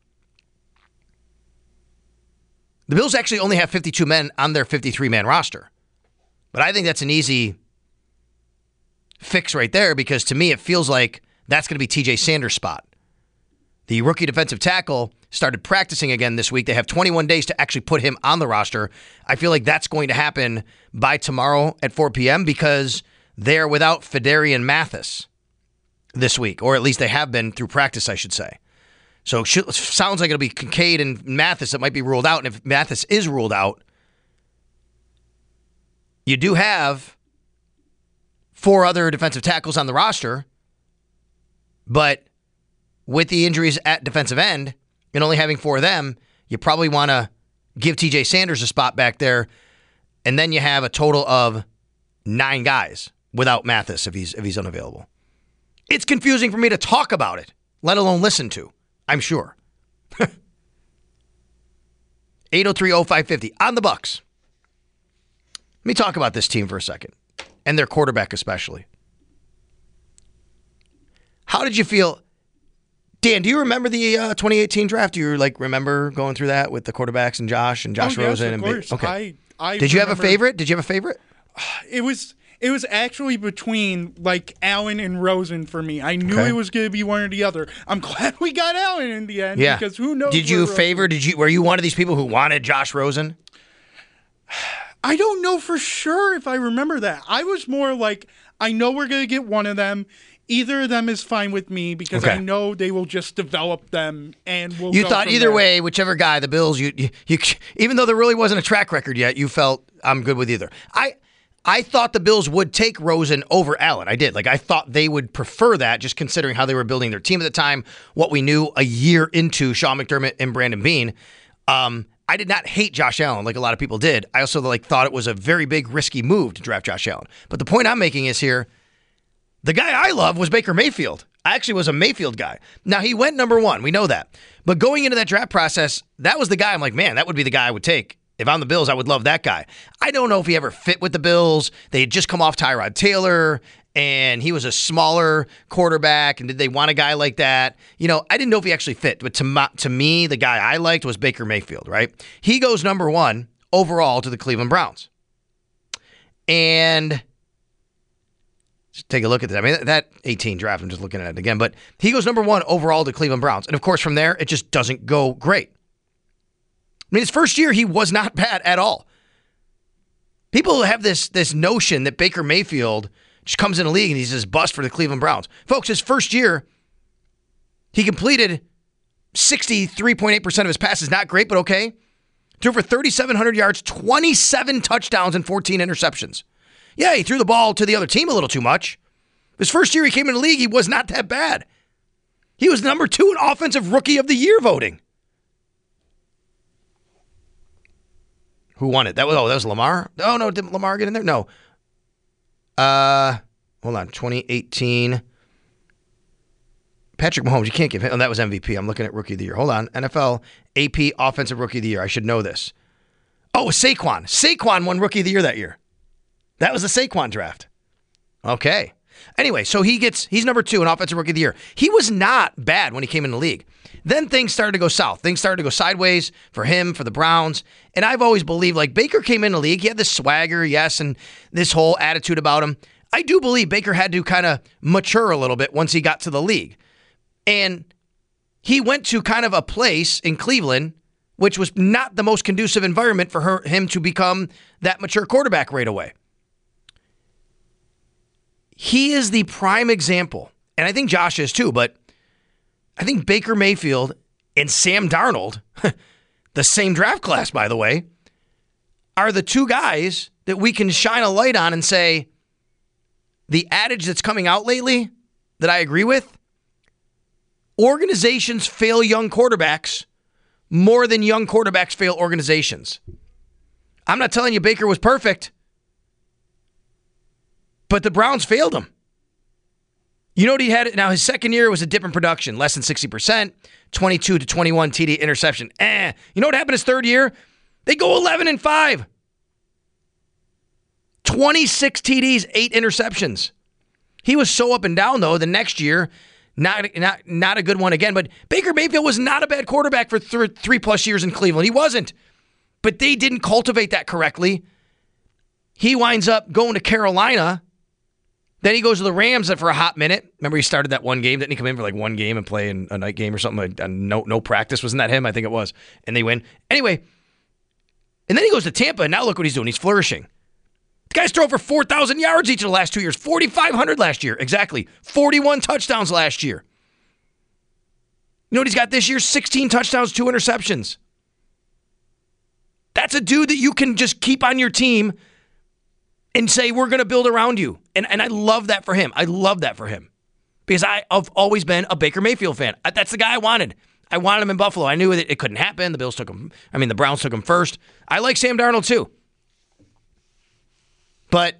The Bills actually only have 52 men on their 53-man roster. But I think that's an easy fix right there because to me it feels like that's going to be TJ Sanders' spot. The rookie defensive tackle started practicing again this week. They have 21 days to actually put him on the roster. I feel like that's going to happen by tomorrow at 4 p.m. because they're without Fedarian Mathis this week, or at least they have been through practice, I should say. So it sounds like it'll be Kincaid and Mathis that might be ruled out. And if Mathis is ruled out, you do have 4 other defensive tackles on the roster, but with the injuries at defensive end and only having 4 of them, you probably want to give TJ Sanders a spot back there, and then you have a total of 9 guys without Mathis if he's unavailable. It's confusing for me to talk about it, let alone listen to, I'm sure. 803-0550 on the Bucks. Let me talk about this team for a second, and their quarterback especially. How did you feel? Dan, do you remember the 2018 draft? Do you remember going through that with the quarterbacks and Josh Rosen? Of course. Okay. I Did you have a favorite? It was actually between Allen and Rosen for me. I knew it was going to be one or the other. I'm glad we got Allen in the end because who knows? Were you one of these people who wanted Josh Rosen? I don't know for sure if I remember that. I was more like, I know we're going to get one of them. Either of them is fine with me because I know they will just develop them and we'll You go thought from either there. way, whichever guy, the Bills, you even though there really wasn't a track record yet, you felt I'm good with either. I thought the Bills would take Rosen over Allen. I did. Like, I thought they would prefer that, just considering how they were building their team at the time, what we knew a year into Sean McDermott and Brandon Beane. I did not hate Josh Allen like a lot of people did. I also thought it was a very big, risky move to draft Josh Allen. But the point I'm making is here, the guy I love was Baker Mayfield. I actually was a Mayfield guy. Now, he went number 1. We know that. But going into that draft process, that was the guy I'm like, man, that would be the guy I would take. If I'm the Bills, I would love that guy. I don't know if he ever fit with the Bills. They had just come off Tyrod Taylor, and he was a smaller quarterback, and did they want a guy like that? I didn't know if he actually fit. But to me, the guy I liked was Baker Mayfield, right? He goes number 1 overall to the Cleveland Browns. And just take a look at that. I mean, that 18 draft, I'm just looking at it again. But he goes number 1 overall to Cleveland Browns. And, of course, from there, it just doesn't go great. I mean, his first year, he was not bad at all. People have this notion that Baker Mayfield just comes in the league and he's this bust for the Cleveland Browns. Folks, his first year, he completed 63.8% of his passes. Not great, but okay. Threw for 3,700 yards, 27 touchdowns, and 14 interceptions. Yeah, he threw the ball to the other team a little too much. His first year he came in the league, he was not that bad. He was number 2 in Offensive Rookie of the Year voting. Who won it? That was Lamar? Oh, no, didn't Lamar get in there? No. Hold on, 2018. Patrick Mahomes, you can't give him. Oh, that was MVP. I'm looking at Rookie of the Year. Hold on. NFL AP Offensive Rookie of the Year. I should know this. Oh, it was Saquon. Saquon won Rookie of the Year that year. That was the Saquon draft. Okay. Anyway, so he's number 2 in Offensive Rookie of the Year. He was not bad when he came in the league. Then things started to go south. Things started to go sideways for him, for the Browns. And I've always believed, like, Baker came in the league. He had this swagger, yes, and this whole attitude about him. I do believe Baker had to kind of mature a little bit once he got to the league. And he went to kind of a place in Cleveland, which was not the most conducive environment for him to become that mature quarterback right away. He is the prime example, and I think Josh is too, but I think Baker Mayfield and Sam Darnold, the same draft class, by the way, are the 2 guys that we can shine a light on and say, the adage that's coming out lately that I agree with, organizations fail young quarterbacks more than young quarterbacks fail organizations. I'm not telling you Baker was perfect, but the Browns failed him. You know what he had? Now, his second year was a dip in production, less than 60%, 22 to 21 TD interception. You know what happened his third year? They go 11-5. 26 TDs, 8 interceptions. He was so up and down, though, the next year, not a good one again. But Baker Mayfield was not a bad quarterback for 3+ years in Cleveland. He wasn't. But they didn't cultivate that correctly. He winds up going to Carolina. Then he goes to the Rams for a hot minute. Remember, he started that one game. Didn't he come in for like one game and play in a night game or something? No practice. Wasn't that him? I think it was. And they win. Anyway, and then he goes to Tampa, and now look what he's doing. He's flourishing. The guy's thrown for 4,000 yards each of the last 2 years. 4,500 last year. Exactly. 41 touchdowns last year. You know what he's got this year? 16 touchdowns, 2 interceptions. That's a dude that you can just keep on your team and say, we're going to build around you. And I love that for him. I love that for him. Because I've always been a Baker Mayfield fan. That's the guy I wanted. I wanted him in Buffalo. I knew it couldn't happen. The Browns took him first. I like Sam Darnold too. But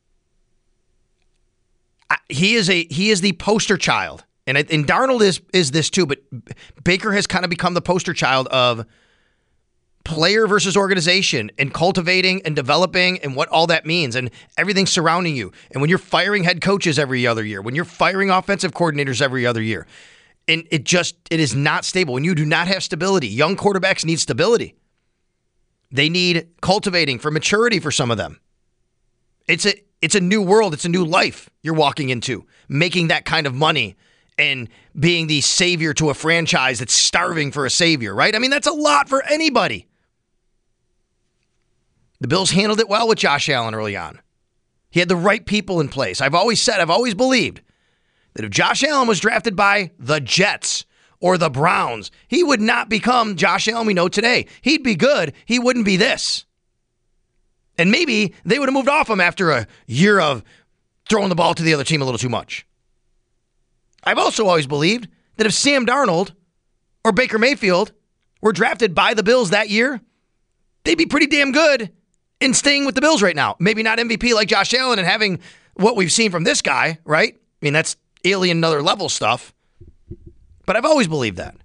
he is the poster child. And Darnold is this too, but Baker has kind of become the poster child of player versus organization and cultivating and developing and what all that means and everything surrounding you. And when you're firing head coaches every other year, when you're firing offensive coordinators every other year, and it is not stable. When you do not have stability, young quarterbacks need stability. They need cultivating for maturity for some of them. It's a new world. It's a new life you're walking into, making that kind of money and being the savior to a franchise that's starving for a savior, right? I mean, that's a lot for anybody. The Bills handled it well with Josh Allen early on. He had the right people in place. I've always believed that if Josh Allen was drafted by the Jets or the Browns, he would not become Josh Allen we know today. He'd be good. He wouldn't be this. And maybe they would have moved off him after a year of throwing the ball to the other team a little too much. I've also always believed that if Sam Darnold or Baker Mayfield were drafted by the Bills that year, they'd be pretty damn good in staying with the Bills right now. Maybe not MVP like Josh Allen and having what we've seen from this guy, right? I mean, that's alien another level stuff. But I've always believed that.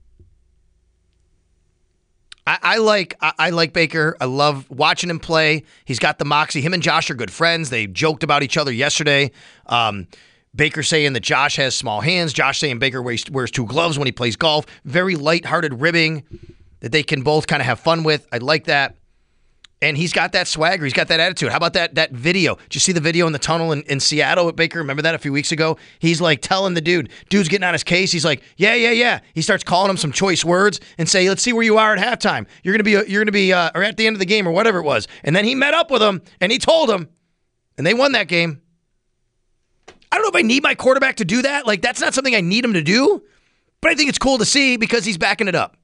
I like Baker. I love watching him play. He's got the moxie. Him and Josh are good friends. They joked about each other yesterday. Baker saying that Josh has small hands. Josh saying Baker wears 2 gloves when he plays golf. Very lighthearted ribbing that they can both kind of have fun with. I like that. And he's got that swagger. He's got that attitude. How about that video? Did you see the video in the tunnel in Seattle at Baker? Remember that a few weeks ago? He's like telling the dude's getting on his case. He's like, yeah. He starts calling him some choice words and say, let's see where you are at halftime. You're gonna be or at the end of the game or whatever it was. And then he met up with him and he told him, and they won that game. I don't know if I need my quarterback to do that. Like, that's not something I need him to do, but I think it's cool to see because he's backing it up.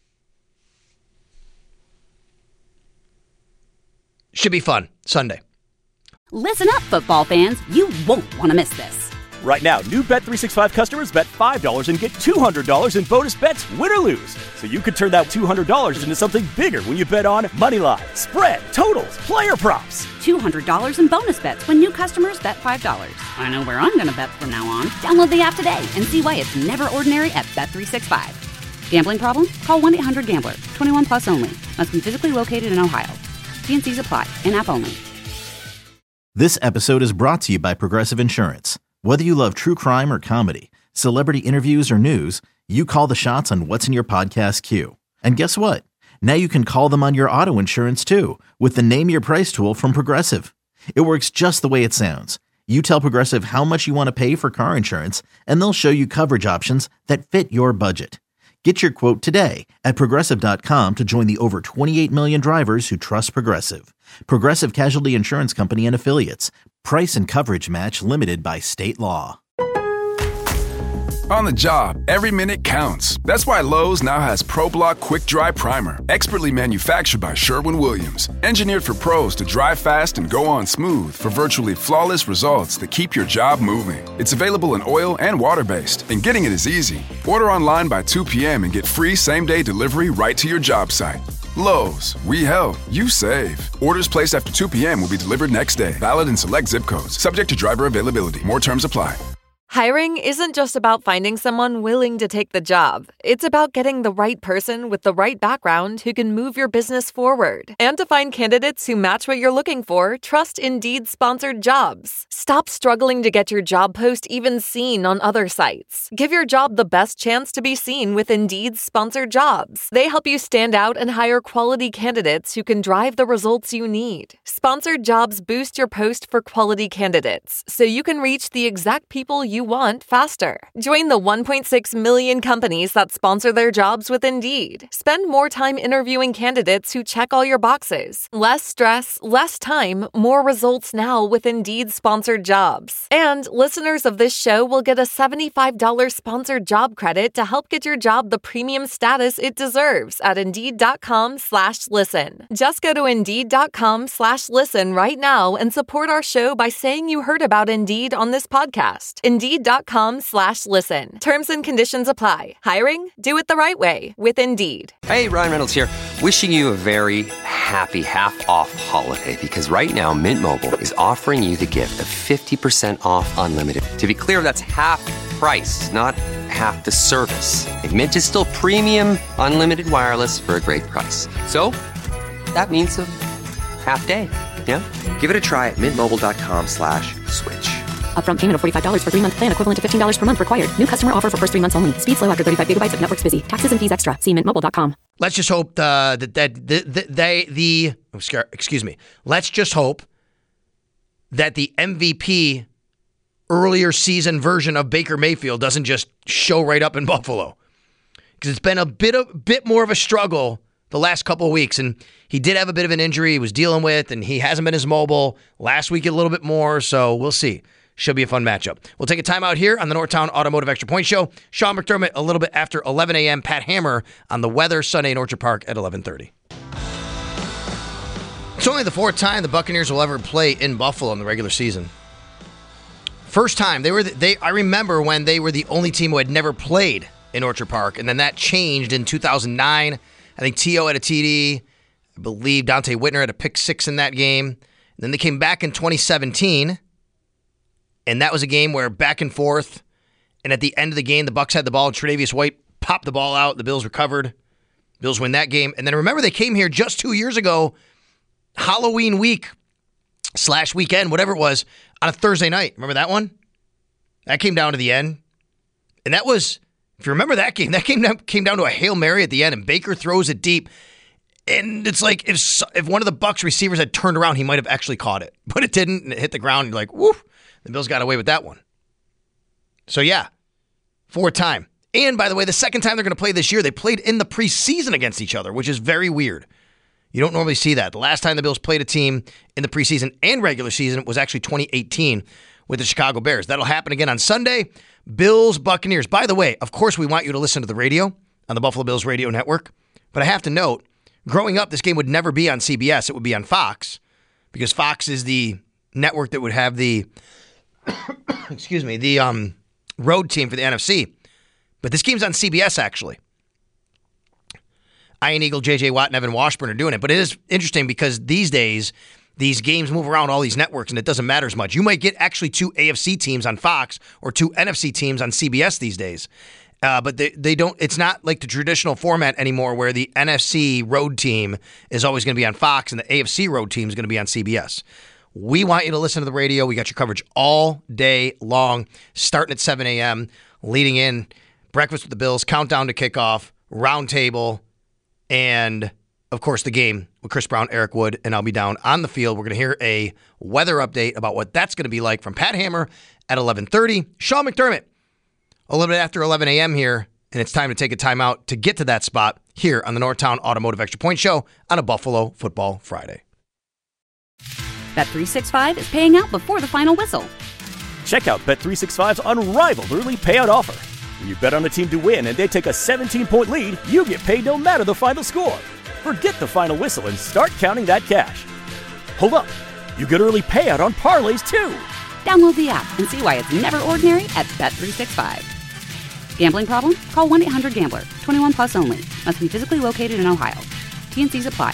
Should be fun. Sunday. Listen up, football fans. You won't want to miss this. Right now, new Bet365 customers bet $5 and get $200 in bonus bets, win or lose. So you could turn that $200 into something bigger when you bet on moneyline, spread, totals, player props. $200 in bonus bets when new customers bet $5. I know where I'm going to bet from now on. Download the app today and see why it's never ordinary at Bet365. Gambling problem? Call 1-800-GAMBLER. 21 plus only. Must be physically located in Ohio. T&Cs apply. In-app only. This episode is brought to you by Progressive Insurance. Whether you love true crime or comedy, celebrity interviews or news, you call the shots on what's in your podcast queue. And guess what? Now you can call them on your auto insurance too with the Name Your Price tool from Progressive. It works just the way it sounds. You tell Progressive how much you want to pay for car insurance, and they'll show you coverage options that fit your budget. Get your quote today at Progressive.com to join the over 28 million drivers who trust Progressive. Progressive Casualty Insurance Company and Affiliates. Price and coverage match limited by state law. On the job, every minute counts. That's why Lowe's now has ProBlock Quick Dry Primer, expertly manufactured by Sherwin-Williams. Engineered for pros to dry fast and go on smooth for virtually flawless results that keep your job moving. It's available in oil and water-based, and getting it is easy. Order online by 2 p.m. and get free same-day delivery right to your job site. Lowe's, we help, you save. Orders placed after 2 p.m. will be delivered next day. Valid in select zip codes. Subject to driver availability. More terms apply. Hiring isn't just about finding someone willing to take the job. It's about getting the right person with the right background who can move your business forward. And to find candidates who match what you're looking for, trust Indeed-sponsored jobs. Stop struggling to get your job post even seen on other sites. Give your job the best chance to be seen with Indeed-sponsored jobs. They help you stand out and hire quality candidates who can drive the results you need. Sponsored jobs boost your post for quality candidates, so you can reach the exact people you want faster. Join the 1.6 million companies that sponsor their jobs with Indeed. Spend more time interviewing candidates who check all your boxes. Less stress, less time, more results now with Indeed-sponsored jobs. And listeners of this show will get a $75 sponsored job credit to help get your job the premium status it deserves at Indeed.com/listen. Just go to Indeed.com/listen right now and support our show by saying you heard about Indeed on this podcast. Indeed.com/listen. Terms and conditions apply. Hiring? Do it the right way with Indeed. Hey, Ryan Reynolds here. Wishing you a very happy half-off holiday because right now Mint Mobile is offering you the gift of 50% off unlimited. To be clear, that's half price, not half the service. And Mint is still premium unlimited wireless for a great price. So that means a half day. Yeah? Give it a try at mintmobile.com/switch. Upfront payment of $45 for 3-month plan, equivalent to $15 per month required. New customer offer for first 3 months only. Speed slow after 35 gigabytes if network's busy. Taxes and fees extra. See mintmobile.com. Let's just hope Let's just hope that the MVP earlier season version of Baker Mayfield doesn't just show right up in Buffalo, because it's been a bit more of a struggle the last couple of weeks, and he did have a bit of an injury he was dealing with, and he hasn't been as mobile. Last week a little bit more, so we'll see. Should be a fun matchup. We'll take a timeout here on the Northtown Automotive Extra Point Show. Sean McDermott a little bit after 11 a.m. Pat Hammer on the weather Sunday in Orchard Park at 11:30. It's only the fourth time the Buccaneers will ever play in Buffalo in the regular season. First time I remember when they were the only team who had never played in Orchard Park, and then that changed in 2009. I think T.O. had a TD. I believe Dante Whitner had a pick six in that game. And then they came back in 2017. And that was a game where back and forth, and at the end of the game, the Bucs had the ball, and Tre'Davious White popped the ball out. The Bills recovered. Bills win that game. And then remember, they came here just 2 years ago, Halloween week / weekend, whatever it was, on a Thursday night. Remember that one? That came down to the end. And that was, if you remember that game came down to a Hail Mary at the end, and Baker throws it deep. And it's like if one of the Bucs receivers had turned around, he might have actually caught it. But it didn't, and it hit the ground, and you're like, woof. The Bills got away with that one. So, yeah, fourth time. And, by the way, the second time they're going to play this year, they played in the preseason against each other, which is very weird. You don't normally see that. The last time the Bills played a team in the preseason and regular season was actually 2018 with the Chicago Bears. That'll happen again on Sunday. Bills, Buccaneers. By the way, of course, we want you to listen to the radio on the Buffalo Bills radio network. But I have to note, growing up, this game would never be on CBS. It would be on Fox, because Fox is the network that would have the the road team for the NFC. But this game's on CBS, actually. Ian Eagle, J.J. Watt, and Evan Washburn are doing it. But it is interesting because these days, these games move around all these networks, and it doesn't matter as much. You might get actually 2 AFC teams on Fox or 2 NFC teams on CBS these days. But they don't. It's not like the traditional format anymore where the NFC road team is always going to be on Fox and the AFC road team is going to be on CBS. We want you to listen to the radio. We got your coverage all day long, starting at 7 a.m., leading in Breakfast with the Bills, countdown to kickoff, roundtable, and, of course, the game with Chris Brown, Eric Wood, and I'll be down on the field. We're going to hear a weather update about what that's going to be like from Pat Hammer at 11:30. Sean McDermott, a little bit after 11 a.m. here, and it's time to take a timeout to get to that spot here on the Northtown Automotive Extra Point Show on a Buffalo Football Friday. Bet365 is paying out before the final whistle. Check out Bet365's unrivaled early payout offer. When you bet on a team to win and they take a 17-point lead, you get paid no matter the final score. Forget the final whistle and start counting that cash. Hold up. You get early payout on parlays, too. Download the app and see why it's never ordinary at Bet365. Gambling problem? Call 1-800-GAMBLER. 21 plus only. Must be physically located in Ohio. T&Cs apply.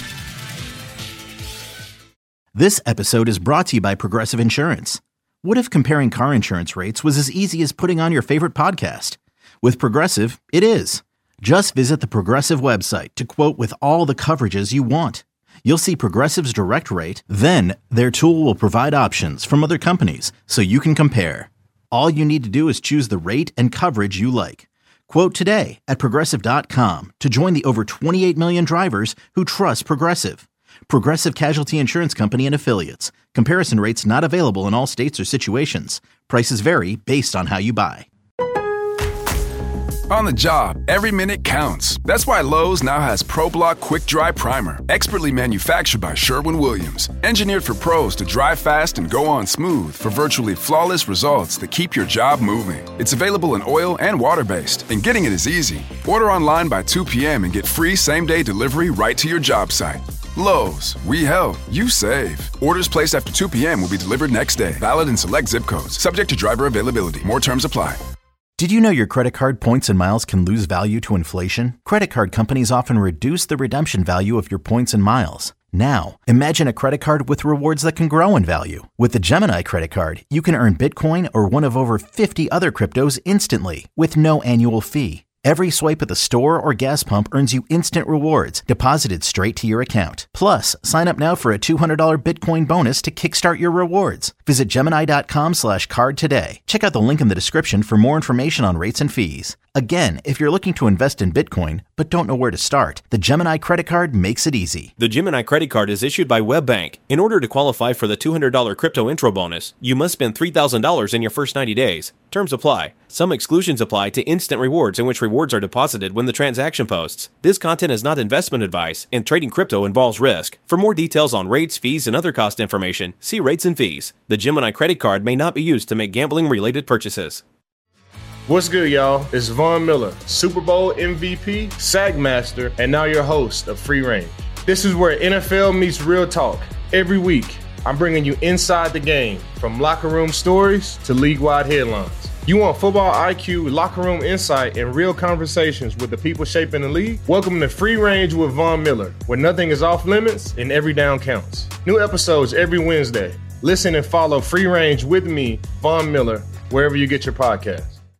This episode is brought to you by Progressive Insurance. What if comparing car insurance rates was as easy as putting on your favorite podcast? With Progressive, it is. Just visit the Progressive website to quote with all the coverages you want. You'll see Progressive's direct rate, then their tool will provide options from other companies so you can compare. All you need to do is choose the rate and coverage you like. Quote today at Progressive.com to join the over 28 million drivers who trust Progressive. Progressive Casualty Insurance Company and Affiliates. Comparison rates not available in all states or situations. Prices vary based on how you buy. On the job, every minute counts. That's why Lowe's now has ProBlock Quick Dry Primer, expertly manufactured by Sherwin-Williams. Engineered for pros to dry fast and go on smooth for virtually flawless results that keep your job moving. It's available in oil and water-based, and getting it is easy. Order online by 2 p.m. and get free same-day delivery right to your job site. Lowe's, we help, you save. Orders placed after 2 p.m. will be delivered next day. Valid in select zip codes. Subject to driver availability. More terms apply. Did you know your credit card points and miles can lose value to inflation? Credit card companies often reduce the redemption value of your points and miles. Now, imagine a credit card with rewards that can grow in value. With the Gemini credit card, you can earn Bitcoin or one of over 50 other cryptos instantly with no annual fee. Every swipe at the store or gas pump earns you instant rewards deposited straight to your account. Plus, sign up now for a $200 Bitcoin bonus to kickstart your rewards. Visit Gemini.com/card today. Check out the link in the description for more information on rates and fees. Again, if you're looking to invest in Bitcoin but don't know where to start, the Gemini Credit Card makes it easy. The Gemini Credit Card is issued by WebBank. In order to qualify for the $200 crypto intro bonus, you must spend $3,000 in your first 90 days. Terms apply. Some exclusions apply to instant rewards in which rewards are deposited when the transaction posts. This content is not investment advice, and trading crypto involves risk. For more details on rates, fees, and other cost information, see rates and fees. The Gemini Credit Card may not be used to make gambling-related purchases. What's good, y'all? It's Von Miller, Super Bowl MVP, Sack Master, and now your host of Free Range. This is where NFL meets real talk. Every week, I'm bringing you inside the game, from locker room stories to league-wide headlines. You want football IQ, locker room insight, and real conversations with the people shaping the league? Welcome to Free Range with Von Miller, where nothing is off limits and every down counts. New episodes every Wednesday. Listen and follow Free Range with me, Von Miller, wherever you get your podcasts.